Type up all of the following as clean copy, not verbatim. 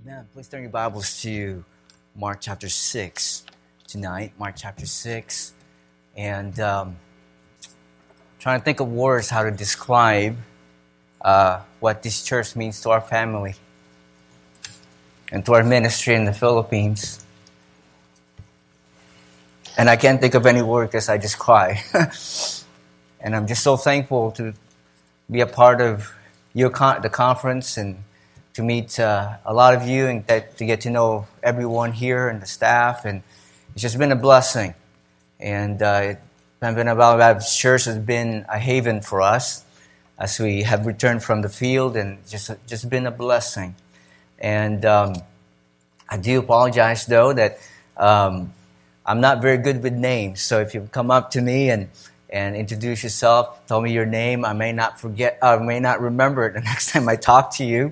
Amen. Please turn your Bibles to Mark chapter 6 tonight. Mark chapter 6. And trying to think of words how to describe what this church means to our family and to our ministry in the Philippines. And I can't think of any word because I just cry. And I'm just so thankful to be a part of the conference and to meet a lot of you and to get to know everyone here and the staff. And it's just been a blessing. And Pembina Valley Baptist Church has been a haven for us as we have returned from the field, and just been a blessing. And I do apologize, though, that I'm not very good with names. So if you come up to me and introduce yourself, tell me your name, I may not remember it the next time I talk to you.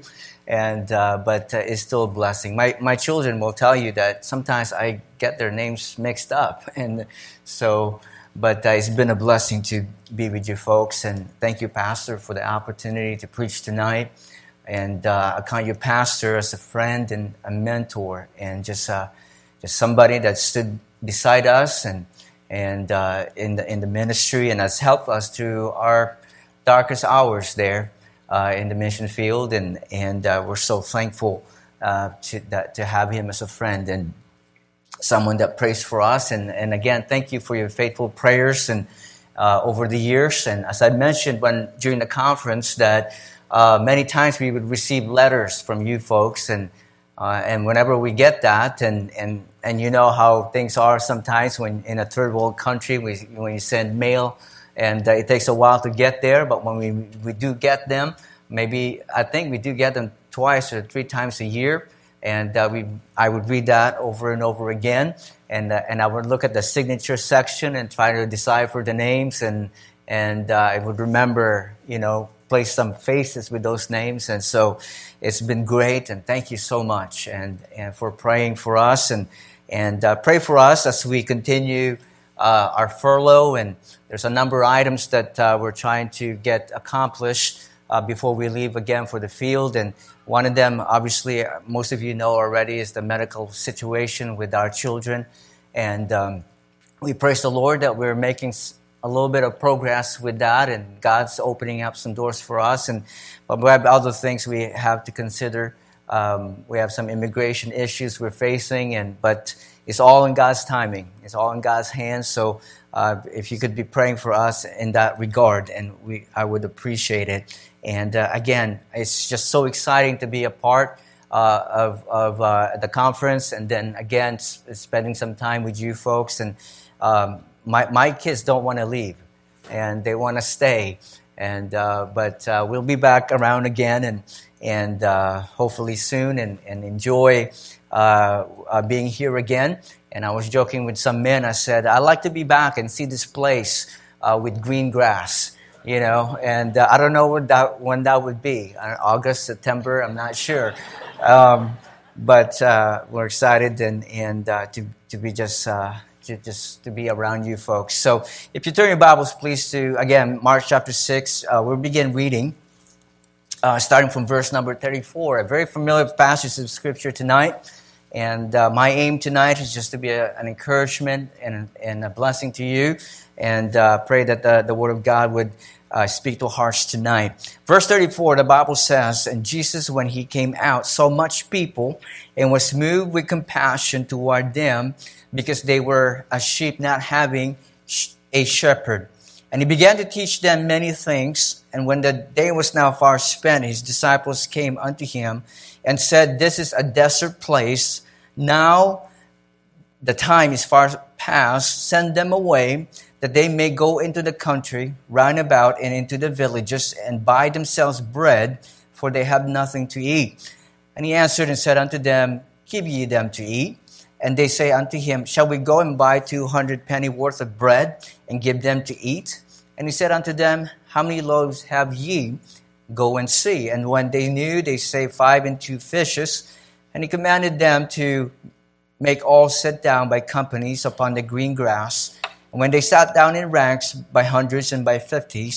But it's still a blessing. My children will tell you that sometimes I get their names mixed up, and so. But it's been a blessing to be with you folks, and thank you, Pastor, for the opportunity to preach tonight. And I count you, Pastor, as a friend and a mentor, and just somebody that stood beside us and in the ministry, and has helped us through our darkest hours there. In the mission field, and we're so thankful to have him as a friend and someone that prays for us. And again, thank you for your faithful prayers and over the years. And as I mentioned during the conference, that many times we would receive letters from you folks, and whenever we get that, and you know how things are sometimes when in a third world country, when you send mail. And it takes a while to get there, but when we do get them, I think we do get them twice or 3 times a year, and I would read that over and over again, and I would look at the signature section and try to decipher the names, and I would remember, place some faces with those names, and so it's been great, and thank you so much, and for praying for us, and pray for us as we continue our furlough, and there's a number of items that we're trying to get accomplished before we leave again for the field. And one of them, obviously, most of you know already, is the medical situation with our children. And we praise the Lord that we're making a little bit of progress with that, and God's opening up some doors for us. But we have other things we have to consider. We have some immigration issues we're facing, but it's all in God's timing. It's all in God's hands. So if you could be praying for us in that regard, and I would appreciate it. And again, it's just so exciting to be a part of the conference, and then again spending some time with you folks. And my kids don't want to leave, and they want to stay. But we'll be back around again, and hopefully soon, and enjoy being here again. And I was joking with some men. I said, I'd like to be back and see this place with green grass, and I don't know when that would be. August, September, I'm not sure. But we're excited and to be just to be around you folks. So if you turn your Bibles, please, to, again, Mark chapter 6, we'll begin reading, starting from verse number 34, a very familiar passage of Scripture tonight. And my aim tonight is just to be an encouragement and a blessing to you, and pray that the Word of God would speak to hearts tonight. Verse 34, the Bible says, "And Jesus, when he came out, saw much people, and was moved with compassion toward them, because they were as sheep not having a shepherd. And he began to teach them many things. And when the day was now far spent, his disciples came unto him and said, This is a desert place. Now the time is far past. Send them away, that they may go into the country round about and into the villages, and buy themselves bread, for they have nothing to eat. And he answered and said unto them, Give ye them to eat. And they say unto him, Shall we go and buy 200 penny worth of bread, and give them to eat? And he said unto them, How many loaves have ye? Go and see. And when they knew, they say 5 and 2 fishes. And he commanded them to make all sit down by companies upon the green grass. And when they sat down in ranks by hundreds and by 50s,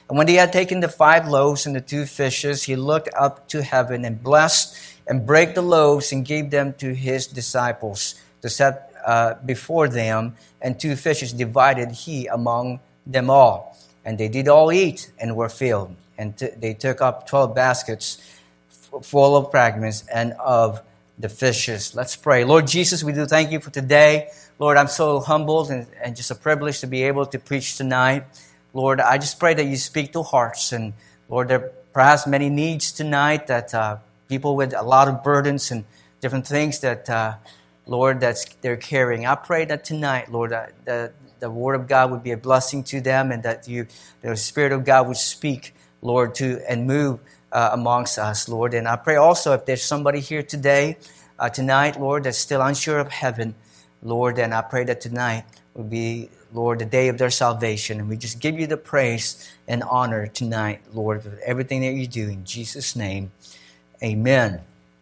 And when they had taken the 5 loaves and the 2 fishes, he looked up to heaven and blessed and brake the loaves and gave them to his disciples to set before them, and 2 fishes divided he among them all. And they did all eat and were filled. And they took up 12 baskets full of fragments and of the fishes. Let's pray. Lord Jesus, we do thank you for today. Lord, I'm so humbled and just a privilege to be able to preach tonight. Lord, I just pray that you speak to hearts. And Lord, there are perhaps many needs tonight that people with a lot of burdens and different things that, Lord, they're carrying. I pray that tonight, Lord, the Word of God would be a blessing to them, and that the Spirit of God would speak, Lord, to and move amongst us, Lord. And I pray also if there's somebody here tonight, Lord, that's still unsure of heaven, Lord, and I pray that tonight would be, Lord, the day of their salvation. And we just give you the praise and honor tonight, Lord, for everything that you do. In Jesus' name, amen.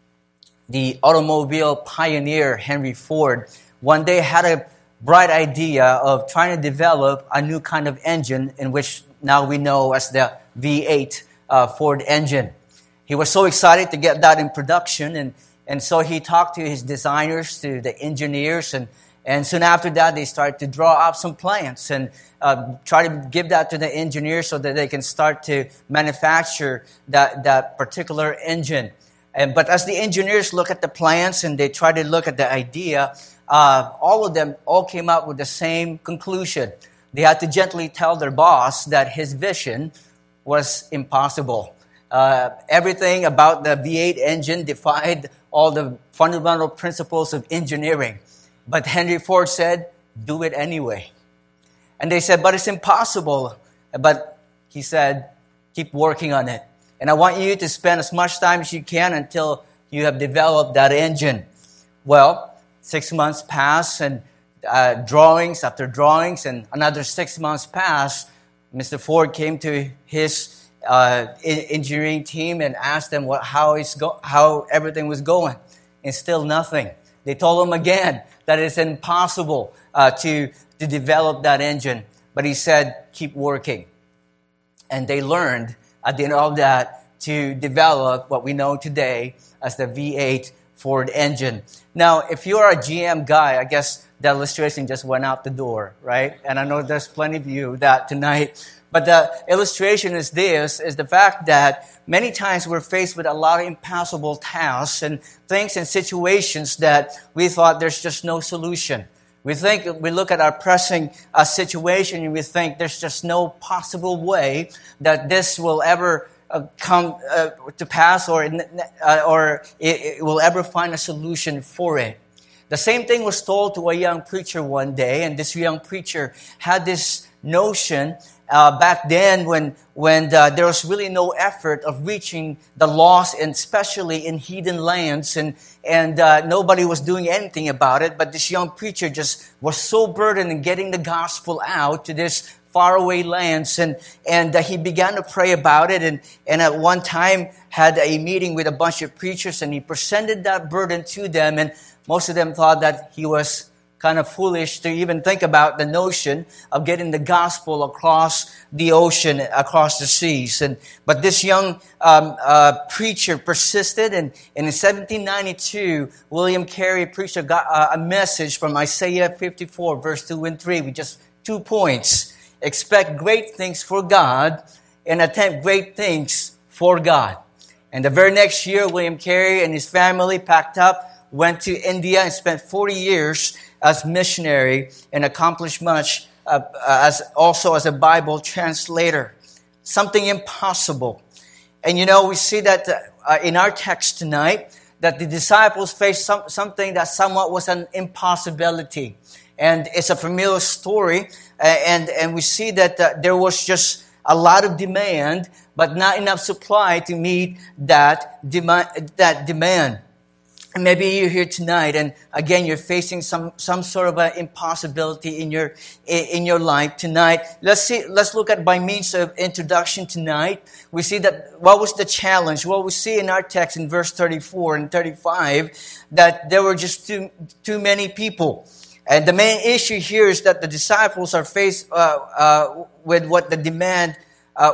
The automobile pioneer Henry Ford one day had a bright idea of trying to develop a new kind of engine, in which now we know as the V8 Ford engine. He was so excited to get that in production, and so he talked to his designers, to the engineers, and soon after that they started to draw up some plans and try to give that to the engineers so that they can start to manufacture that particular engine. But as the engineers look at the plans and they try to look at the idea, all of them came up with the same conclusion. They had to gently tell their boss that his vision was impossible. Everything about the V8 engine defied all the fundamental principles of engineering. But Henry Ford said, do it anyway. And they said, but it's impossible. But he said, keep working on it. And I want you to spend as much time as you can until you have developed that engine. Well, 6 months passed, and drawings after drawings, and another 6 months passed. Mr. Ford came to his engineering team and asked them how everything was going, and still nothing. They told him again that it's impossible to develop that engine, but he said, keep working. And they learned at the end of that to develop what we know today as the V8 Ford engine. Now, if you're a GM guy, I guess the illustration just went out the door, right? And I know there's plenty of you that tonight. But the illustration is the fact that many times we're faced with a lot of impossible tasks and things and situations that we thought there's just no solution. We look at our pressing situation and we think there's just no possible way that this will ever come to pass, or it will ever find a solution for it. The same thing was told to a young preacher one day, and this young preacher had this notion back then when there was really no effort of reaching the lost, and especially in heathen lands, and nobody was doing anything about it. But this young preacher just was so burdened in getting the gospel out to this faraway lands, and he began to pray about it, and at one time had a meeting with a bunch of preachers, and he presented that burden to them, and most of them thought that he was kind of foolish to even think about the notion of getting the gospel across the ocean, across the seas. But this young preacher persisted, and in 1792, William Carey preached a message from Isaiah 54, verse 2 and 3, with just 2 points. Expect great things for God and attempt great things for God. And the very next year, William Carey and his family packed up, went to India, and spent 40 years as missionary, and accomplished much as a Bible translator. Something impossible. And we see that in our text tonight, that the disciples faced something that somewhat was an impossibility. And it's a familiar story, and we see that there was just a lot of demand, but not enough supply to meet that demand. And maybe you're here tonight, and again, you're facing some sort of an impossibility in your life tonight. Let's look at, by means of introduction tonight, we see that what was the challenge? Well, we see in our text in verse 34 and 35 that there were just too many people. And the main issue here is that the disciples are faced with what the demand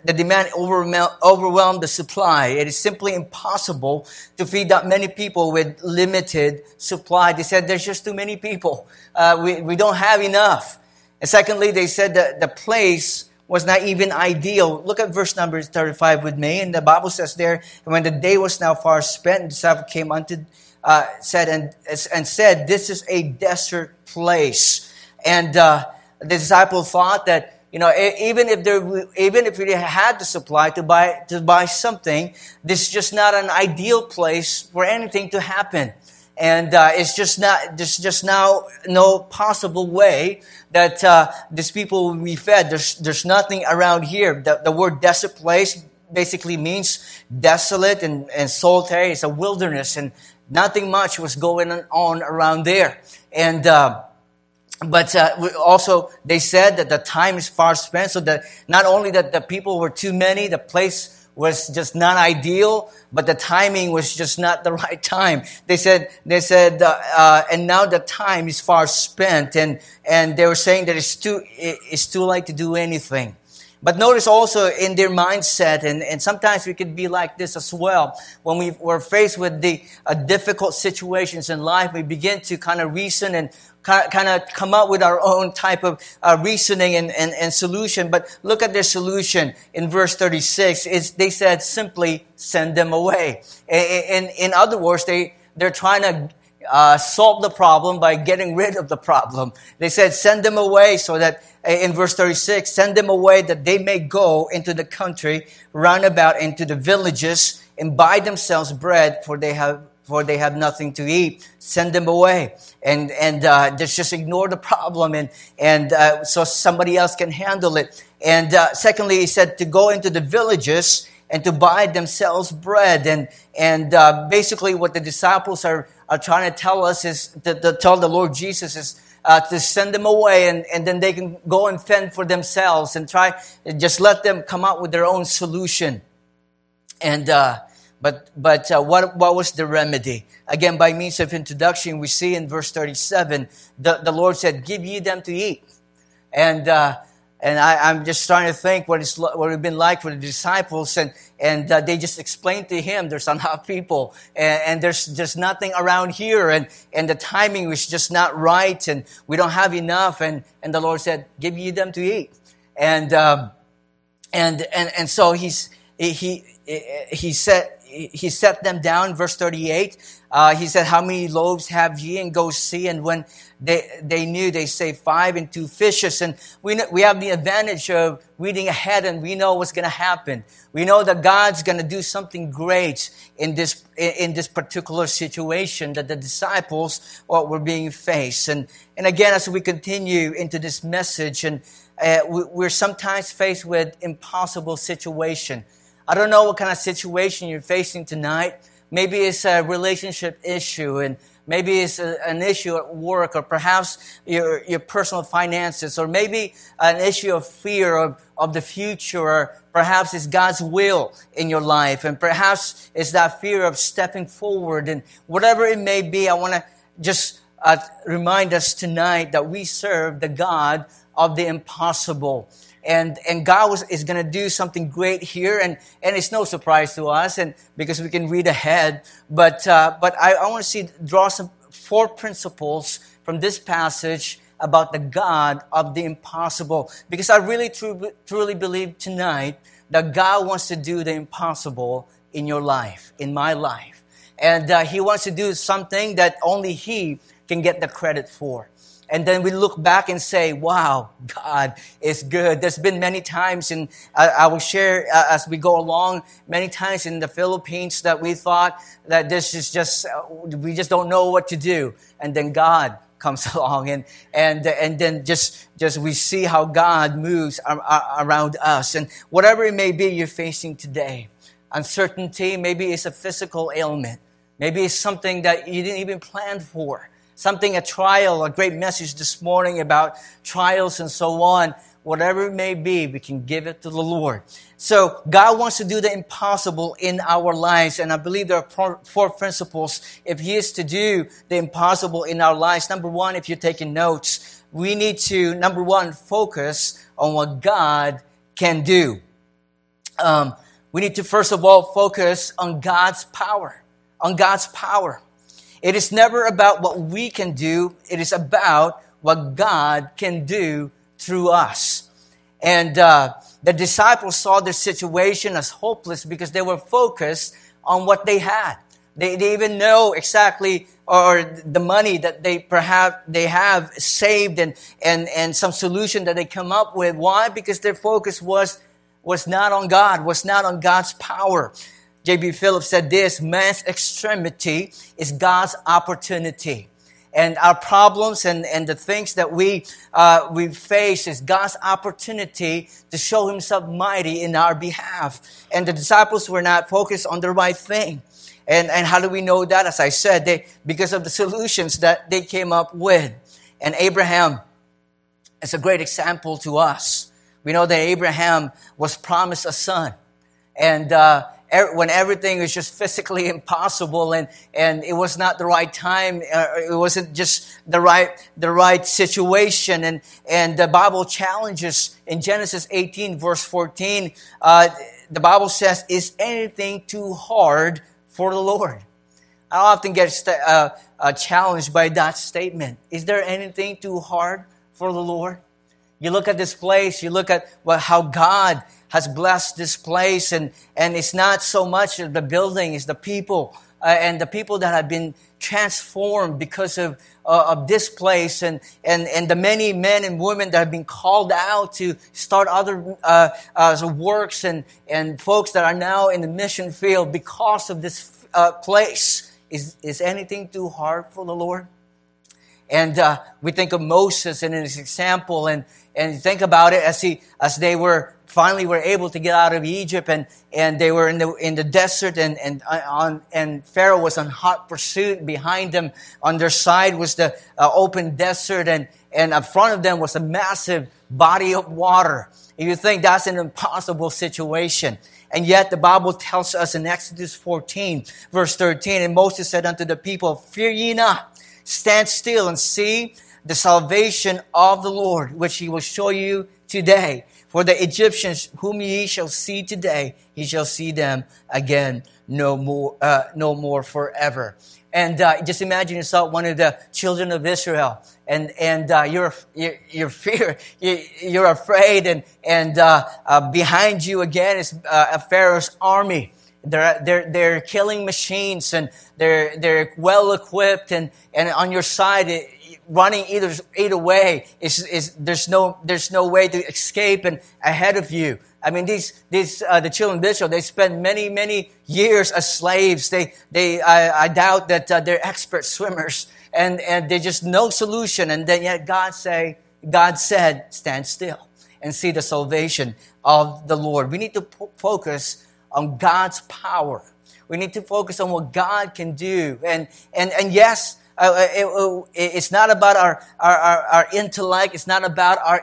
the demand overwhelmed the supply. It is simply impossible to feed that many people with limited supply. They said there's just too many people. We don't have enough. And secondly, they said that the place was not even ideal. Look at verse number 35 with me. And the Bible says there, when the day was now far spent, the disciple came unto said, this is a desert place. And the disciple thought that, even if we had the supply to buy something, this is just not an ideal place for anything to happen. And there's just now no possible way that these people will be fed. There's nothing around here. The word desert place basically means desolate and solitary. It's a wilderness, and nothing much was going on around there. And But also they said that the time is far spent, so that not only that the people were too many, the place was just not ideal, but the timing was just not the right time. They said, and now the time is far spent, and they were saying that it's too late to do anything. But notice also in their mindset, and sometimes we could be like this as well. When we're faced with the difficult situations in life, we begin to kind of reason and kind of come up with our own type of reasoning and solution. But look at their solution in verse 36. They said simply, send them away. In other words, they're trying to solve the problem by getting rid of the problem. They said, send them away so that, in verse 36, send them away that they may go into the country, round about into the villages, and buy themselves bread, for they have nothing to eat. Send them away. And just ignore the problem and so somebody else can handle it. And secondly, he said to go into the villages and to buy themselves bread. And basically what the disciples are trying to tell us is to tell the Lord Jesus is to send them away, and then they can go and fend for themselves and just let them come out with their own solution. And but what was the remedy? Again, by means of introduction, we see in verse 37, the Lord said, "Give ye them to eat." And I'm just trying to think what it would have been like for the disciples, and they just explained to him, there's enough people, and there's just nothing around here, and the timing was just not right, and we don't have enough, and the Lord said, "Give ye them to eat," and so he set them down. Verse 38. He said, "How many loaves have ye? And go see." And when they knew, they say 5 and 2 fishes. And we have the advantage of reading ahead, and we know what's going to happen. We know that God's going to do something great in this particular situation that the disciples were being faced. And again, as we continue into this message, and we're sometimes faced with impossible situation. I don't know what kind of situation you're facing tonight. Maybe it's a relationship issue, and maybe it's an issue at work, or perhaps your personal finances, or maybe an issue of fear of the future, or perhaps it's God's will in your life, and perhaps it's that fear of stepping forward. And whatever it may be, I want to just remind us tonight that we serve the God of the impossible. And God is going to do something great here, and it's no surprise to us, and because we can read ahead. But I want to draw some 4 principles from this passage about the God of the impossible, because I really truly believe tonight that God wants to do the impossible in your life, in my life, and He wants to do something that only He can get the credit for. And then we look back and say, wow, God is good. There's been many times, and I will share as we go along, many times in the Philippines that we thought that this is just, we just don't know what to do. And then God comes along, and then just we see how God moves around us. And whatever it may be you're facing today, uncertainty, maybe it's a physical ailment. Maybe it's something that you didn't even plan for. Something, a trial, a great message this morning about trials and so on. Whatever it may be, we can give it to the Lord. So God wants to do the impossible in our lives. And I believe there are 4 principles if He is to do the impossible in our lives. Number 1, if you're taking notes, we need to, number 1, focus on what God can do. we need to first of all focus on God's power. On God's power. It is never about what we can do. It is about what God can do through us. And the disciples saw their situation as hopeless because they were focused on what they had. They even know exactly, or the money that they have saved and some solution that they come up with. Why? Because their focus was not on God, was not on God's power. J.B. Phillips said this: man's extremity is God's opportunity. And our problems and the things that we face is God's opportunity to show Himself mighty in our behalf. And the disciples were not focused on the right thing. And how do we know that? As I said, because of the solutions that they came up with. And Abraham is a great example to us. We know that Abraham was promised a son. And when everything was just physically impossible and it was not the right time, it wasn't just the right situation. And the Bible challenges in Genesis 18 verse 14, the Bible says, "Is anything too hard for the Lord?" I often get challenged by that statement. Is there anything too hard for the Lord? You look at this place, you look at how God has blessed this place, and it's not so much the building, it's the people, and the people that have been transformed because of this place, and the many men and women that have been called out to start other works, and folks that are now in the mission field because of this place. Is anything too hard for the Lord? And we think of Moses and his example, and think about it as they finally were able to get out of Egypt, and they were in the desert, and Pharaoh was on hot pursuit. Behind them, on their side, was the open desert, and in front of them was a massive body of water. And you think that's an impossible situation. And yet the Bible tells us in Exodus 14, verse 13, "And Moses said unto the people, Fear ye not, stand still and see the salvation of the Lord, which He will show you today. For the Egyptians whom ye shall see today, ye shall see them again no more forever." And just imagine yourself one of the children of Israel, and you're afraid, and behind you again is Pharaoh's army. They're killing machines, and they're well equipped, and on your side, running either way there's no way to escape, and ahead of you. I mean, the children of Israel, they spent many years as slaves. I doubt that they're expert swimmers, and there's just no solution. And then yet God said, stand still and see the salvation of the Lord. We need to focus on God's power. We need to focus on what God can do. And yes, it's not about our intellect. It's not about our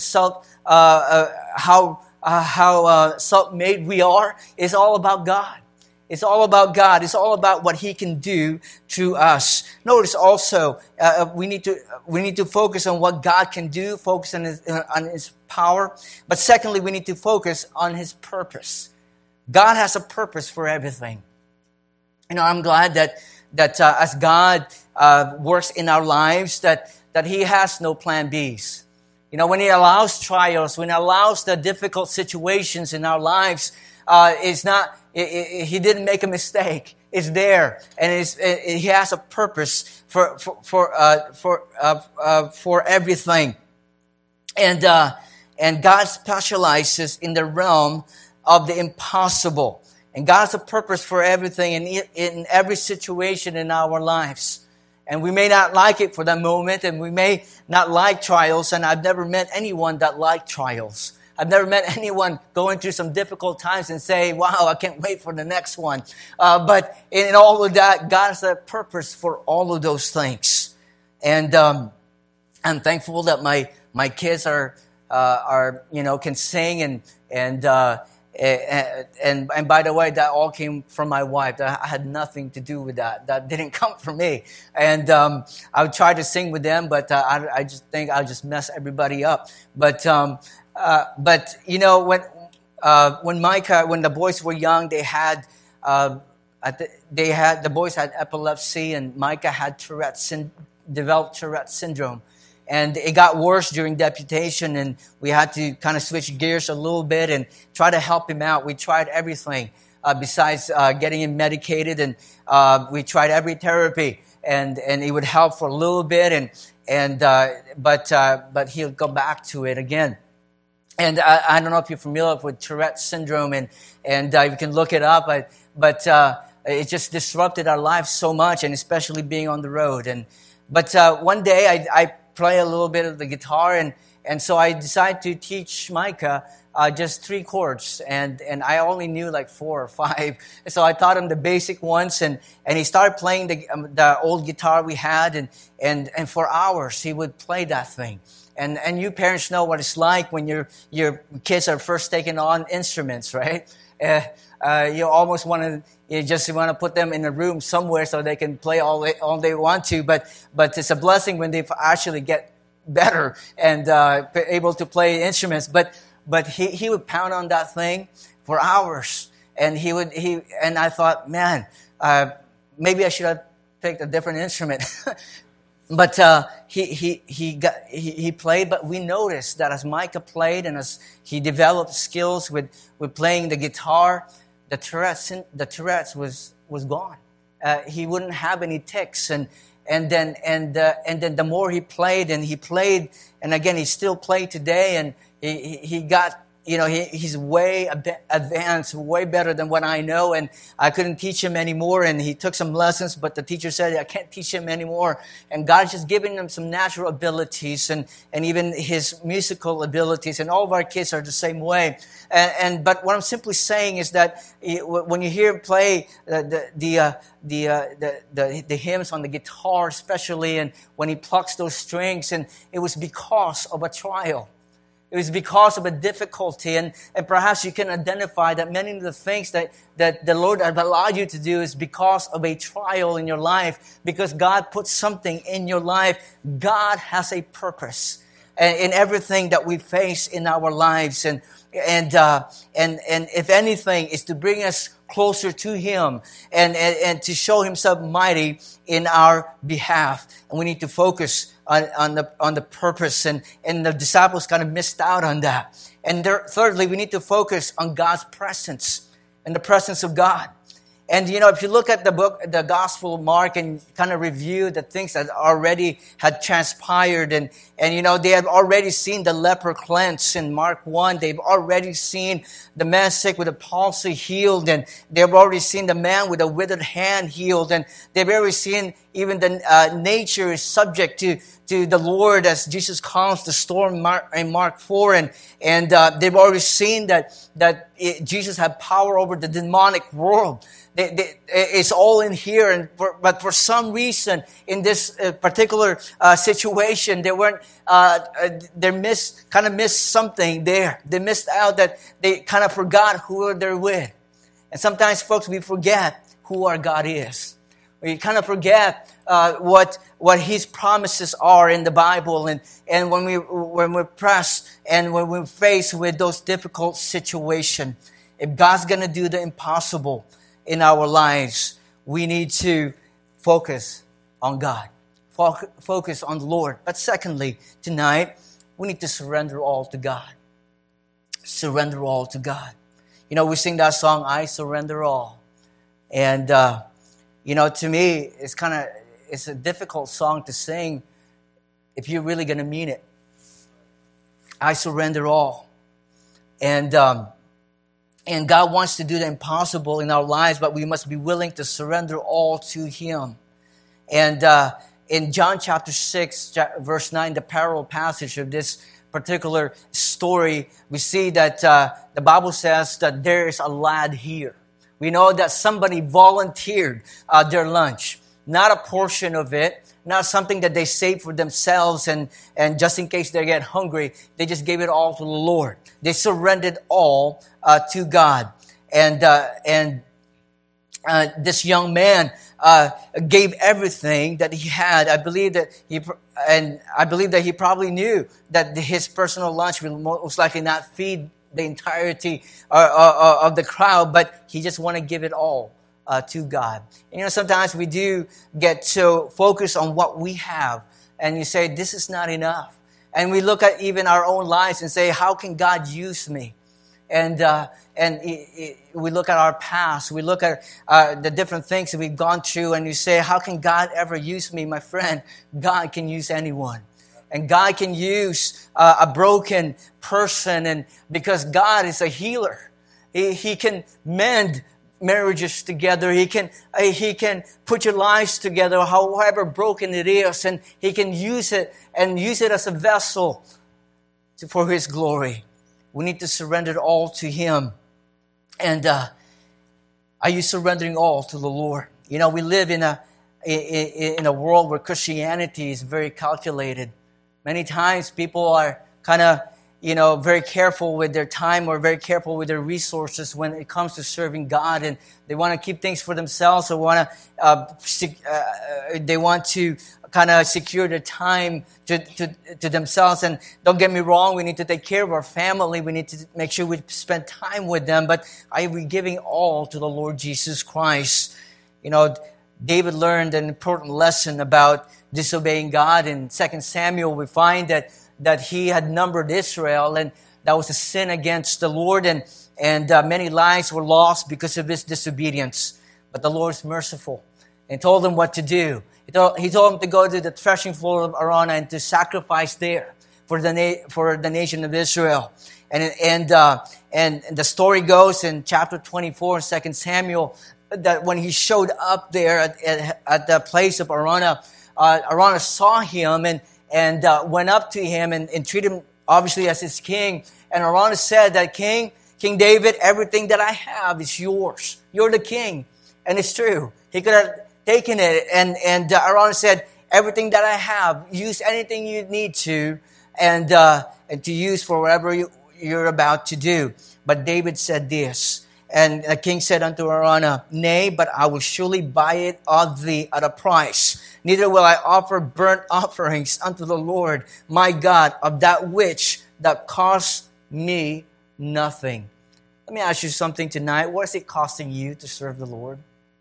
how self-made we are. It's all about God. It's all about God. It's all about what He can do to us. Notice also, we need to focus on what God can do, focus on His power. But secondly, we need to focus on His purpose. God has a purpose for everything. I'm glad that as God works in our lives, that He has no plan Bs. When He allows trials, when He allows the difficult situations in our lives, He didn't make a mistake. It's there, and He has a purpose for everything. And God specializes in the realm of the impossible. And God has a purpose for everything in every situation in our lives. And we may not like it for the moment, and we may not like trials, and I've never met anyone that liked trials. I've never met anyone going through some difficult times and say, wow, I can't wait for the next one. But in all of that, God has a purpose for all of those things. And I'm thankful that my kids are can sing, and by the way, that all came from my wife. I had nothing to do with that. That didn't come from me. And I would try to sing with them, but I just think I'll just mess everybody up. But when when the boys were young, the boys had epilepsy, and Micah had developed Tourette's syndrome. And it got worse during deputation, and we had to kind of switch gears a little bit and try to help him out. We tried everything besides getting him medicated, and we tried every therapy, and it would help for a little bit, but he'll go back to it again. And I don't know if you're familiar with Tourette's syndrome, and you can look it up, but it just disrupted our lives so much, and especially being on the road. But one day I play a little bit of the guitar, and so I decided to teach Micah just 3 chords, and I only knew like 4 or 5. So I taught him the basic ones, and he started playing the old guitar we had, and for hours he would play that thing. And you parents know what it's like when your kids are first taking on instruments, right? You almost just want to put them in a room somewhere so they can play all they want to. But it's a blessing when they actually get better and able to play instruments. But he would pound on that thing for hours, and and I thought, man, maybe I should have picked a different instrument. But he played. But we noticed that as Micah played and as he developed skills with playing the guitar, the Tourette's was gone. He wouldn't have any tics, and then the more he played, and again he still played today, and he got, he's way advanced, way better than what I know, and I couldn't teach him anymore, and he took some lessons, but the teacher said, I can't teach him anymore, and God's just giving him some natural abilities, and even his musical abilities, and all of our kids are the same way, but what I'm simply saying is that when you hear him play the hymns on the guitar especially, and when he plucks those strings, and it was because of a trial. It was because of a difficulty, and perhaps you can identify that many of the things that the Lord has allowed you to do is because of a trial in your life, because God put something in your life. God has a purpose in everything that we face in our lives, and if anything, is to bring us closer to Him and to show Himself mighty in our behalf. And we need to focus on the purpose, and the disciples kind of missed out on that. And thirdly, we need to focus on God's presence and the presence of God. And if you look at the Gospel of Mark, and kind of review the things that already had transpired, and they had already seen the leper cleansed in Mark 1. They've already seen the man sick with a palsy healed, and they've already seen the man with a withered hand healed, and they've already seen even the nature is subject to the Lord as Jesus calms the storm in Mark 4, and they've already seen that Jesus had power over the demonic world. It's all in here, but for some reason in this particular situation, they missed something there. They missed out, that they kind of forgot who they're with. And sometimes, folks, we forget who our God is. We kind of forget what His promises are in the Bible, and when we're pressed and when we're faced with those difficult situations, if God's going to do the impossible in our lives, we need to focus on God, focus on the Lord. But secondly, tonight, we need to surrender all to God. Surrender all to God. We sing that song, I Surrender All. And, to me, it's a difficult song to sing if you're really going to mean it. I surrender all. And God wants to do the impossible in our lives, but we must be willing to surrender all to Him. And in John chapter 6, verse 9, the parallel passage of this particular story, we see that the Bible says that there is a lad here. We know that somebody volunteered their lunch, not a portion of it, not something that they saved for themselves and just in case they get hungry, they just gave it all to the Lord. They surrendered all to God. And this young man gave everything that he had. I believe that he probably knew that his personal lunch will most likely not feed the entirety of the crowd, but he just want to give it all to God. And, sometimes we do get so focused on what we have, and you say, this is not enough. And we look at even our own lives and say, how can God use me? And we look at our past. We look at the different things that we've gone through, and you say, how can God ever use me? My friend, God can use anyone. And God can use a broken person, and because God is a healer. He can mend marriages together. He can put your lives together, however broken it is, and He can use it as a vessel for His glory. We need to surrender it all to Him. And are you surrendering all to the Lord? We live in a world where Christianity is very calculated. Many times people are kind of, very careful with their time or very careful with their resources when it comes to serving God, and they want to keep things for themselves, or they want to kind of secure their time to themselves. And don't get me wrong, we need to take care of our family. We need to make sure we spend time with them. But are we giving all to the Lord Jesus Christ? David learned an important lesson about disobeying God. In 2 Samuel, we find that he had numbered Israel, and that was a sin against the Lord, and many lives were lost because of his disobedience. But the Lord is merciful and told him what to do. He told him to go to the threshing floor of Araunah and to sacrifice there for the nation of Israel. And the story goes in chapter 24 in 2 Samuel that when he showed up there at the place of Araunah, Araunah saw him and went up to him and treated him obviously as his king. And Araunah said that King David, everything that I have is yours. You're the king. And it's true. He could have taken it. And Araunah said, everything that I have, use anything you need to, and to use for whatever you're about to do. But David said this, and the king said unto Araunah, nay, but I will surely buy it of thee at a price. Neither will I offer burnt offerings unto the Lord my God of that which that costs me nothing. Let me ask you something tonight. What is it costing you to serve the Lord?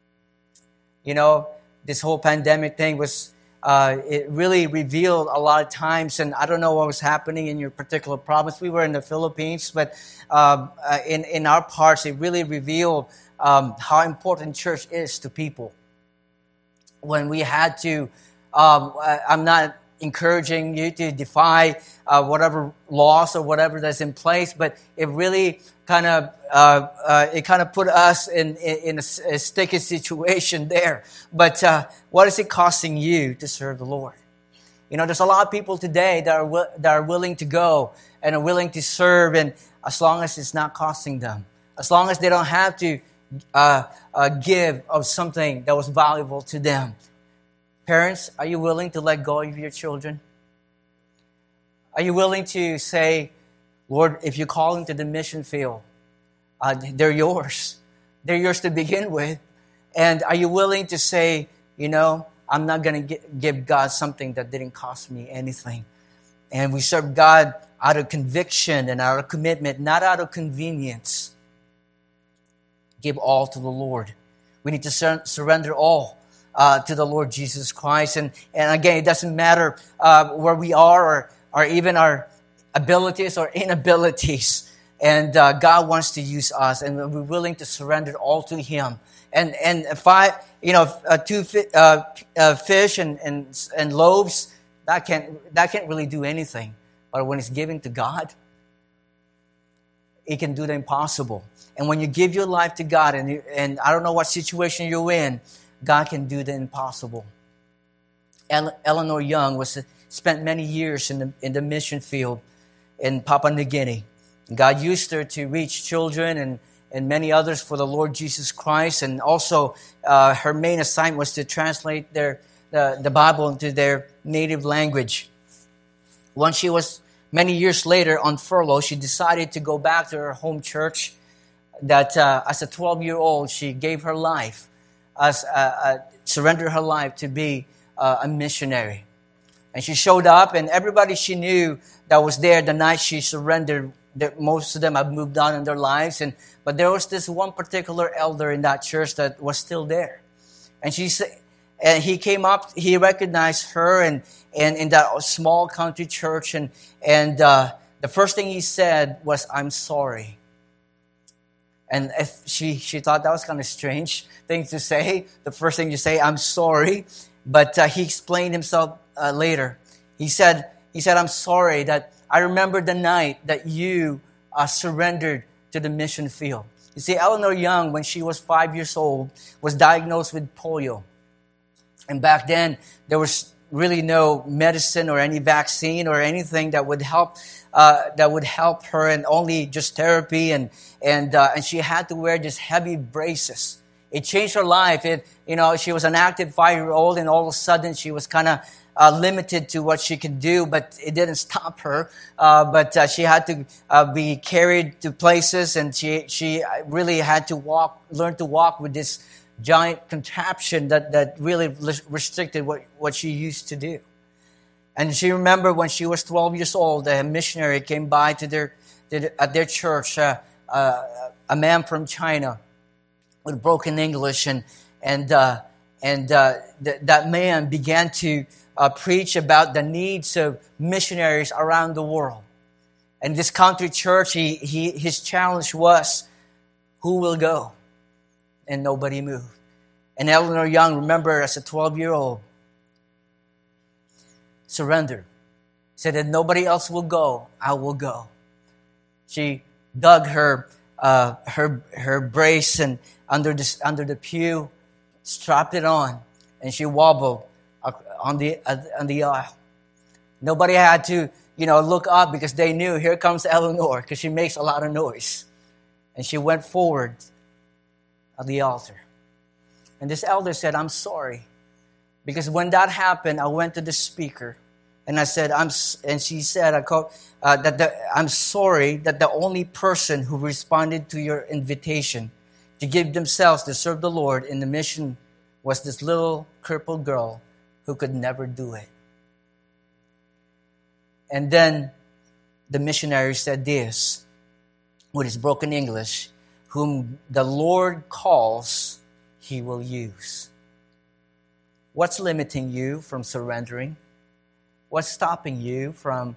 This whole pandemic thing it really revealed a lot of times, and I don't know what was happening in your particular province. We were in the Philippines, but in our parts, it really revealed how important church is to people. When we had to, I'm not encouraging you to defy whatever laws or whatever that's in place, but it really kind of put us in a sticky situation there. But what is it costing you to serve the Lord? There's a lot of people today that are willing to go and are willing to serve, and as long as it's not costing them, as long as they don't have to give of something that was valuable to them. Parents, are you willing to let go of your children? Are you willing to say, Lord, if you call them to the mission field, they're yours. They're yours to begin with. And are you willing to say, I'm not going to give God something that didn't cost me anything. And we serve God out of conviction and out of commitment, not out of convenience. Give all to the Lord. We need to surrender all to the Lord Jesus Christ. And again, it doesn't matter where we are or even our abilities or inabilities. And God wants to use us, and we're willing to surrender it all to Him. And two fish and loaves, that can't really do anything. But when it's given to God, it can do the impossible. And when you give your life to God, and I don't know what situation you're in, God can do the impossible. Eleanor Young spent many years in the mission field in Papua New Guinea. God used her to reach children and many others for the Lord Jesus Christ. And also, her main assignment was to translate the Bible into their native language. Once she was, many years later, on furlough, she decided to go back to her home church. That as a 12-year-old, she gave her life, surrendered her life to be a missionary. And she showed up, and everybody she knew that was there the night she surrendered most of them have moved on in their lives, but there was this one particular elder in that church that was still there. And she said, and he came up, he recognized her and in that small country church, and the first thing he said was, "I'm sorry." And if she thought that was kind of strange thing to say. The first thing you say, "I'm sorry," but he explained himself later. He said, "I'm sorry that I remember the night that you surrendered to the mission field." You see, Eleanor Young, when she was 5 years old, was diagnosed with polio. And back then, there was really no medicine or any vaccine or anything that would help her, and only just therapy. And she had to wear just heavy braces. It changed her life. She was an active 5-year-old, and all of a sudden she was kind of limited to what she could do, but it didn't stop her. But she had to be carried to places, and she really had to learn to walk with this giant contraption that really restricted what she used to do. And she remembered when she was 12 years old, a missionary came by at their church, a man from China with broken English, and that man began to preach about the needs of missionaries around the world. And this country church, his challenge was, who will go? And nobody moved. And Eleanor Young, remember, as a 12-year-old, surrendered. Said that nobody else will go, I will go. She dug her brace and under the pew, strapped it on, and she wobbled on the aisle. Nobody had to, look up, because they knew, here comes Eleanor, because she makes a lot of noise. And she went forward at the altar. And this elder said, "I'm sorry." Because when that happened, I went to the speaker and I said, she said, I'm sorry that the only person who responded to your invitation to give themselves to serve the Lord in the mission was this little crippled girl who could never do it. And then the missionary said this, with his broken English, "Whom the Lord calls, He will use." What's limiting you from surrendering? What's stopping you from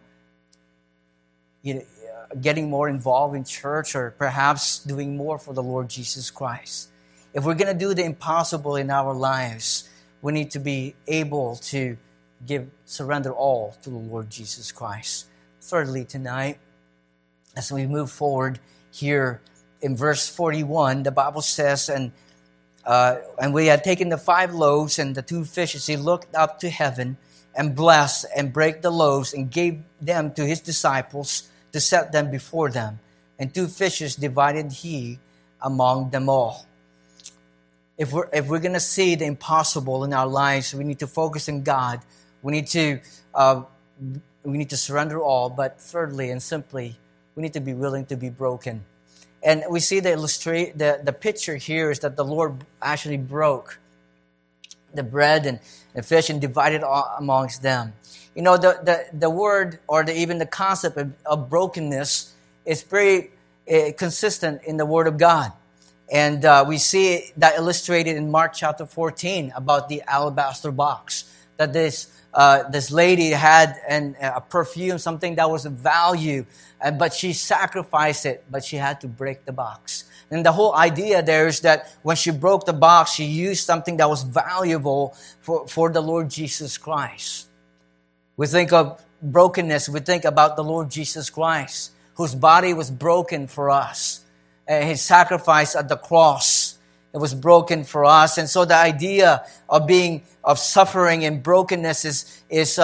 getting more involved in church, or perhaps doing more for the Lord Jesus Christ? If we're going to do the impossible in our lives, we need to be able to surrender all to the Lord Jesus Christ. Thirdly, tonight, as we move forward here in verse 41, the Bible says, and we had taken the 5 loaves and the 2 fishes. He looked up to heaven and blessed and brake the loaves and gave them to his disciples to set them before them. And 2 fishes divided he among them all. If we're going to see the impossible in our lives, we need to focus on God. We need to surrender all. But thirdly and simply, we need to be willing to be broken. And we see the picture here is that the Lord actually broke the bread and the fish and divided amongst them. The word, or even the concept of brokenness is very consistent in the Word of God. And we see that illustrated in Mark chapter 14 about the alabaster box. That this lady had a perfume, something that was of value, but she sacrificed it, but she had to break the box. And the whole idea there is that when she broke the box, she used something that was valuable for the Lord Jesus Christ. We think of brokenness, we think about the Lord Jesus Christ, whose body was broken for us. And his sacrifice at the cross, it was broken for us. And so the idea of suffering and brokenness is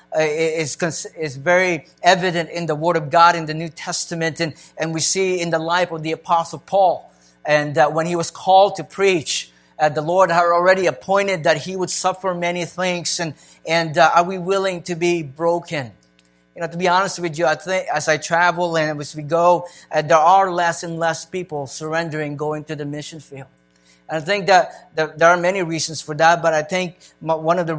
very evident in the Word of God in the New Testament, and we see in the life of the Apostle Paul. And when he was called to preach, the Lord had already appointed that he would suffer many things. And are we willing to be broken? To be honest with you, I think as I travel and as we go, there are less and less people surrendering, going to the mission field. And I think that there are many reasons for that, but I think one of the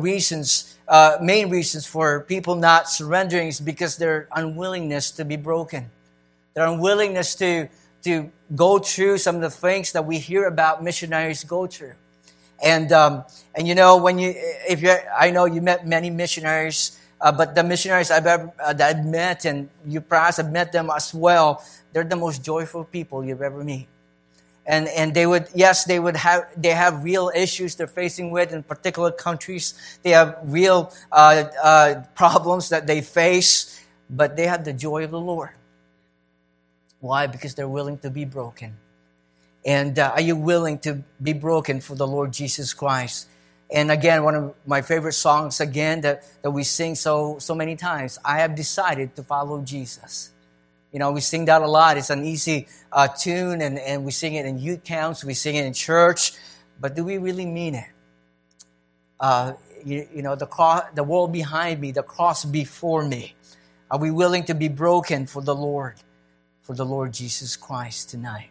main reasons for people not surrendering is because their unwillingness to be broken. their unwillingness to go through some of the things that we hear about missionaries go through. And you know, I know you met many missionaries, but the missionaries that I've met, and you perhaps have met them as well, they're the most joyful people you've ever met. And they have real issues they're facing with in particular countries. They have real problems that they face, but they have the joy of the Lord. Why? Because they're willing to be broken. And are you willing to be broken for the Lord Jesus Christ? And again, one of my favorite songs again that we sing so many times, I have decided to follow Jesus. You know, we sing that a lot. It's an easy tune, and we sing it in youth camps, we sing it in church. But do we really mean it? You know, the world behind me, the cross before me. Are we willing to be broken for the Lord Jesus Christ tonight?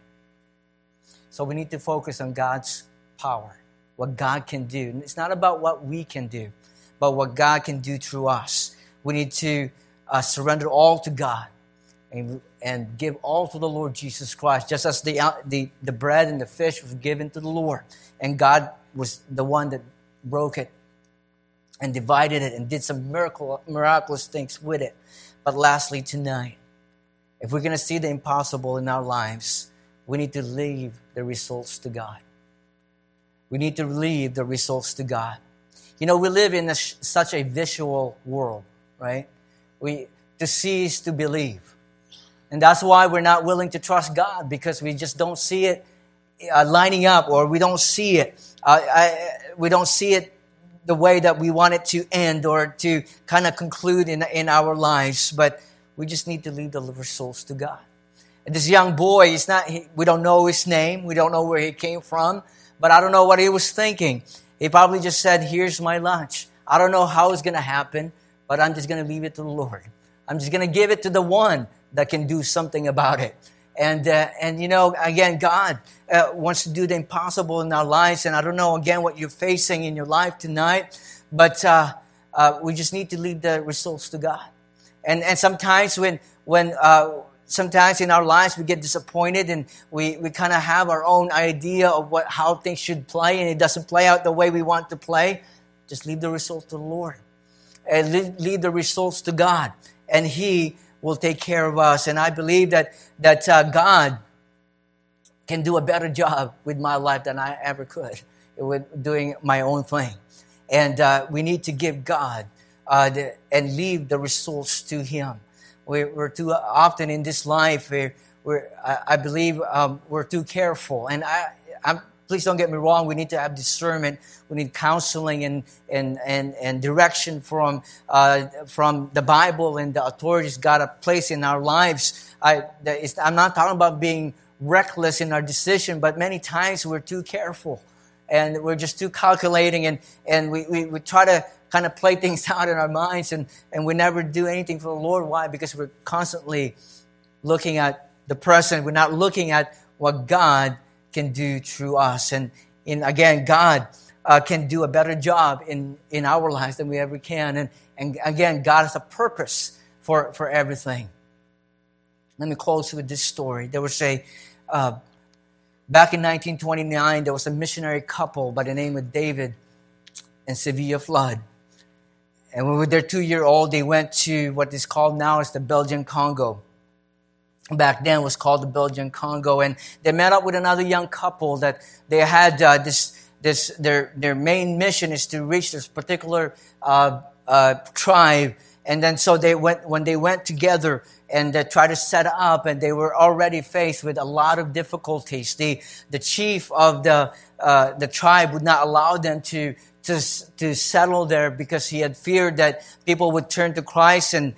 So we need to focus on God's power, what God can do. It's not about what we can do, but what God can do through us. We need to surrender all to God and give all to the Lord Jesus Christ, just as the bread and the fish was given to the Lord. And God was the one that broke it and divided it and did some miraculous things with it. But lastly, tonight, if we're going to see the impossible in our lives, we need to leave the results to God. We need to leave the results to God. You know, we live in such a visual world, right? To see is to believe. And that's why we're not willing to trust God, because we just don't see it lining up, or we don't see it. We don't see it the way that we want it to end or to kind of conclude in our lives. But we just need to leave the results to God. And this young boy, we don't know his name. We don't know where he came from. But I don't know what he was thinking. He probably just said, here's my lunch. I don't know how it's going to happen, but I'm just going to leave it to the Lord. I'm just going to give it to the one that can do something about it. And you know, again, God wants to do the impossible in our lives. And I don't know, again, what you're facing in your life tonight, but we just need to leave the results to God. And sometimes sometimes in our lives we get disappointed, and we kind of have our own idea of how things should play, and it doesn't play out the way we want to play. Just leave the results to the Lord. And leave the results to God. And He will take care of us. And I believe that God can do a better job with my life than I ever could with doing my own thing. And we need to give God and leave the results to Him. We're too often in this life, I believe we're too careful. And please don't get me wrong, we need to have discernment. We need counseling and direction from the Bible and the authorities God has placed in our lives. I'm not talking about being reckless in our decision, but many times we're too careful. And we're just too calculating, and we try to kind of play things out in our minds, and we never do anything for the Lord. Why? Because we're constantly looking at the present. We're not looking at what God can do through us. And again, God can do a better job in our lives than we ever can. And again, God has a purpose for everything. Let me close with this story. There was back in 1929, there was a missionary couple by the name of David and Sylvia Flood. And with their 2-year-old, they went to what is called now is the Belgian Congo. Back then it was called the Belgian Congo. And they met up with another young couple that they had their main mission is to reach this particular tribe. And then so when they went together and tried to set up, and they were already faced with a lot of difficulties. The chief of the tribe would not allow them to settle there, because he had feared that people would turn to Christ and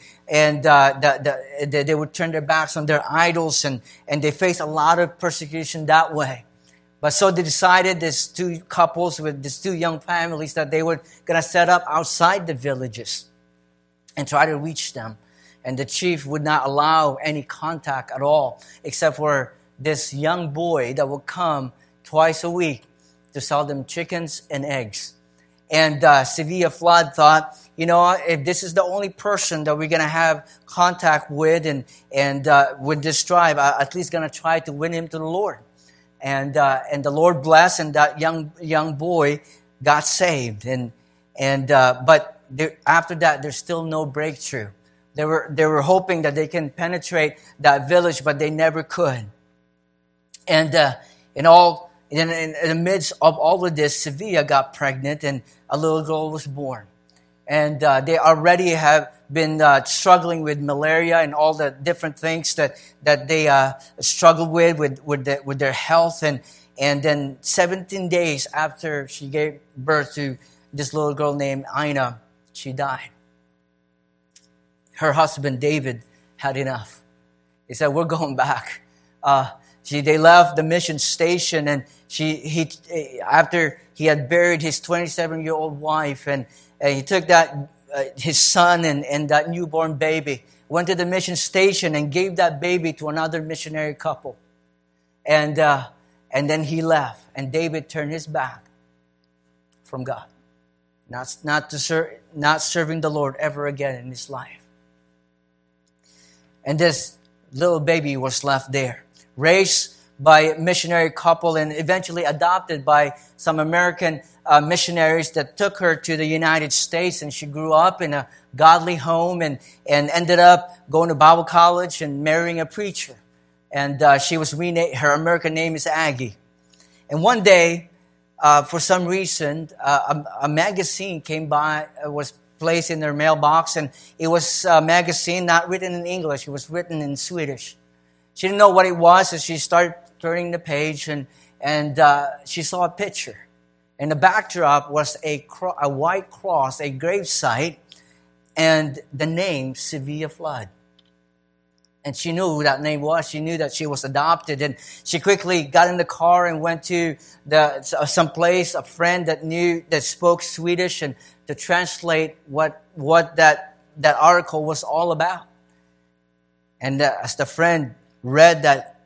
they would turn their backs on their idols, and they faced a lot of persecution that way. But so they decided, these two couples with these two young families, that they were going to set up outside the villages and try to reach them. And the chief would not allow any contact at all, except for this young boy that would come twice a week to sell them chickens and eggs. And Sevilla Flood thought, if this is the only person that we're going to have contact with and with this tribe, I'm at least going to try to win him to the Lord. And the Lord blessed, and that young boy got saved. But after that, there's still no breakthrough. They were hoping that they can penetrate that village, but they never could. And in the midst of all of this, Sevilla got pregnant, and a little girl was born. And they already have been struggling with malaria and all the different things that they struggled with their health. And then 17 days after she gave birth to this little girl named Ina, she died. Her husband, David, had enough. He said, we're going back. They left the mission station, and after he had buried his 27-year-old wife, and he took that his son and that newborn baby, went to the mission station and gave that baby to another missionary couple, and then he left. And David turned his back from God, not serving the Lord ever again in his life. And this little baby was left there, raised by a missionary couple and eventually adopted by some American missionaries that took her to the United States. And she grew up in a godly home and ended up going to Bible college and marrying a preacher. And she was renamed, her American name is Aggie. And one day, for some reason, a magazine came by, was placed in their mailbox, and it was a magazine not written in English, it was written in Swedish. She didn't know what it was, so she started turning the page, and she saw a picture. And the backdrop was a white cross, a gravesite, and the name Sevilla Flood. And she knew who that name was. She knew that she was adopted. And she quickly got in the car and went to someplace, a friend that spoke Swedish, and to translate what that article was all about. And as the friend read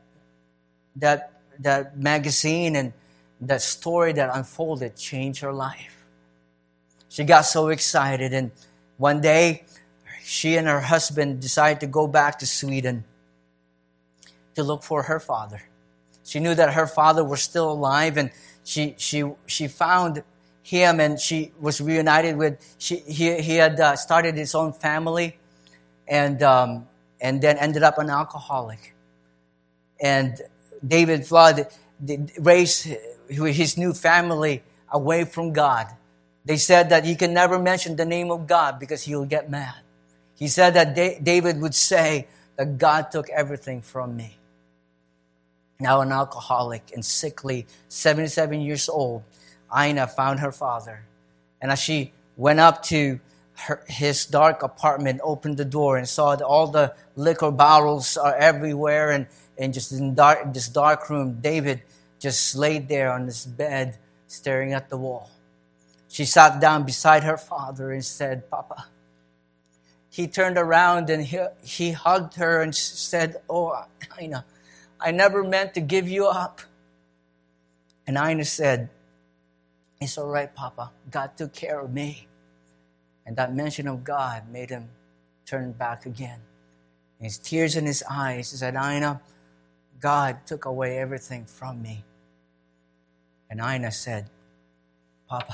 that magazine, and that story that unfolded changed her life. She got so excited, and one day she and her husband decided to go back to Sweden to look for her father. She knew that her father was still alive, and she found him, and she was reunited with. He had started his own family, and then ended up an alcoholic. And David Flood raised his new family away from God. They said that he can never mention the name of God because he'll get mad. He said that David would say that God took everything from me. Now an alcoholic and sickly, 77 years old, Ina found her father. And as she went up to his dark apartment, opened the door, and saw that all the liquor bottles are everywhere, and just in this dark room, David just laid there on his bed, staring at the wall. She sat down beside her father and said, "Papa." He turned around and he hugged her and said, "Oh, Ina, I never meant to give you up." And Ina said, "It's all right, Papa. God took care of me." And that mention of God made him turn back again. And his tears in his eyes, he said, "Ina, God took away everything from me." And Ina said, "Papa,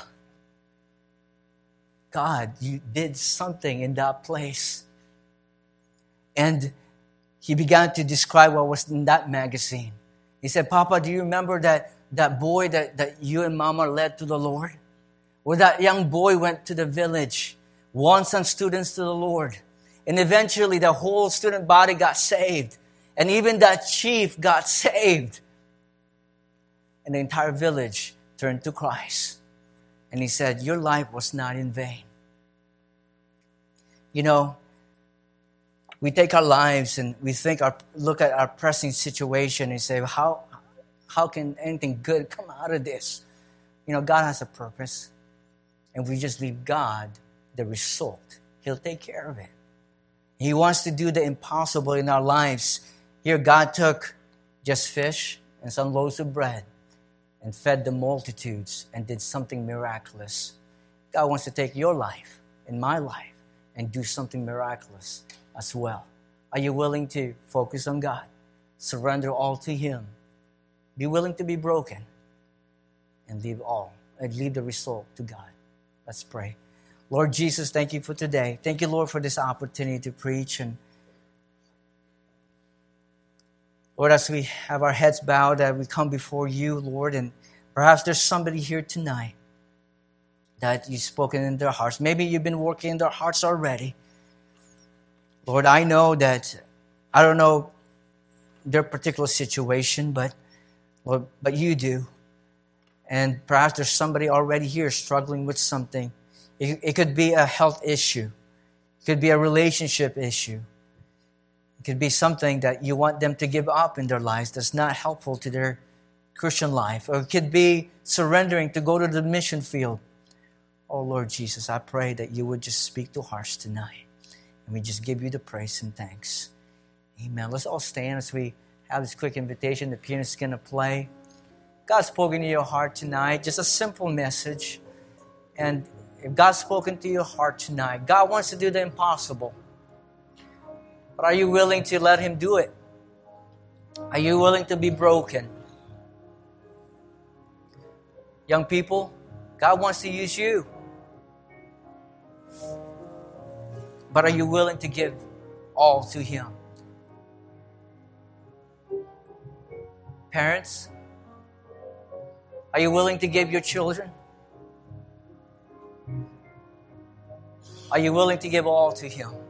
God, you did something in that place." And he began to describe what was in that magazine. He said, "Papa, do you remember that boy that you and Mama led to the Lord? Well, that young boy went to the village, won some students to the Lord. And eventually the whole student body got saved. And even that chief got saved. And the entire village turned to Christ." And he said, "Your life was not in vain." You know, we take our lives and we look at our pressing situation and say, how can anything good come out of this? You know, God has a purpose. And we just leave God the result. He'll take care of it. He wants to do the impossible in our lives. Here, God took just fish and some loaves of bread and fed the multitudes and did something miraculous. God wants to take your life and my life and do something miraculous as well. Are you willing to focus on God? Surrender all to Him. Be willing to be broken and leave the result to God. Let's pray. Lord Jesus, thank you for today. Thank you, Lord, for this opportunity to preach. And Lord, as we have our heads bowed, that we come before you, Lord, and perhaps there's somebody here tonight that you've spoken in their hearts. Maybe you've been working in their hearts already. Lord, I know that I don't know their particular situation, but Lord, but you do. And perhaps there's somebody already here struggling with something. It could be a health issue. It could be a relationship issue. It could be something that you want them to give up in their lives that's not helpful to their Christian life. Or it could be surrendering to go to the mission field. Oh, Lord Jesus, I pray that you would just speak to hearts tonight. And we just give you the praise and thanks. Amen. Let's all stand as we have this quick invitation. The pianist is going to play. God's spoken to your heart tonight. Just a simple message. And if God's spoken to your heart tonight, God wants to do the impossible. But are you willing to let Him do it? Are you willing to be broken? Young people, God wants to use you. But are you willing to give all to Him? Parents, are you willing to give your children? Are you willing to give all to Him?